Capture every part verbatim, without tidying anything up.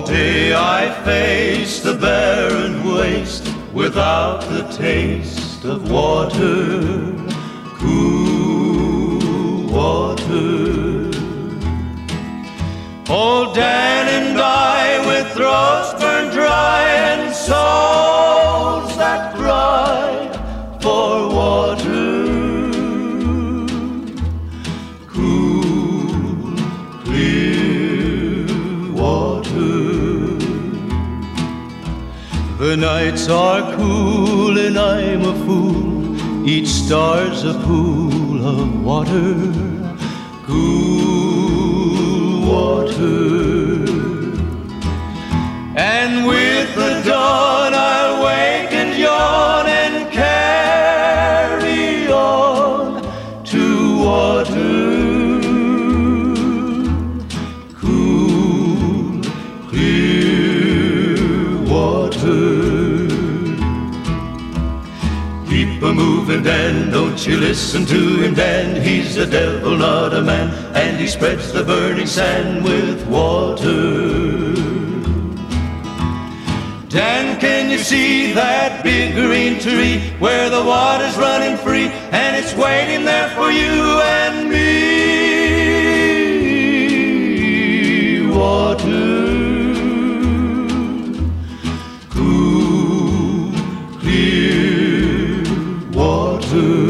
day I face the barren waste without the taste of water, cool water. Old Dan and I, with throats burned dry and souls that cry for water, cool, clear water. The nights are cool and I'm a fool, each star's a pool of water, cool water. And with the dawn I'll wake and yawn and carry on to water, cool, clear water. Keep a-moving, Dan, don't you listen to him, Dan. He's a devil, not a man, and he spreads the burning sand with water. Dan, can you see that big green tree where the water's running free and it's waiting there for you and me? Water, cool, clear water.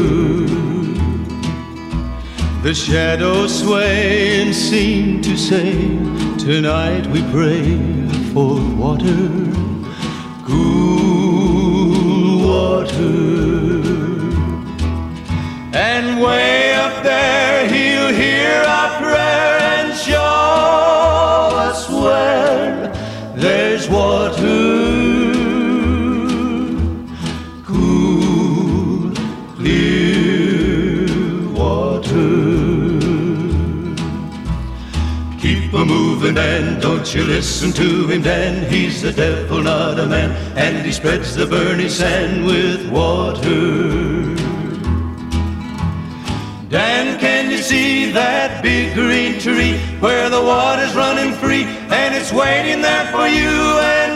The shadows sway and seem to say, tonight we pray for water, cool water. And way up there he'll hear our prayer and show us where there's water, cool, clear water. Keep a-moving, Dan, don't you listen to him, Dan. He's the devil, not a man, and he spreads the burning sand with water. Dan, can you see that big green tree where the water's running free and it's waiting there for you and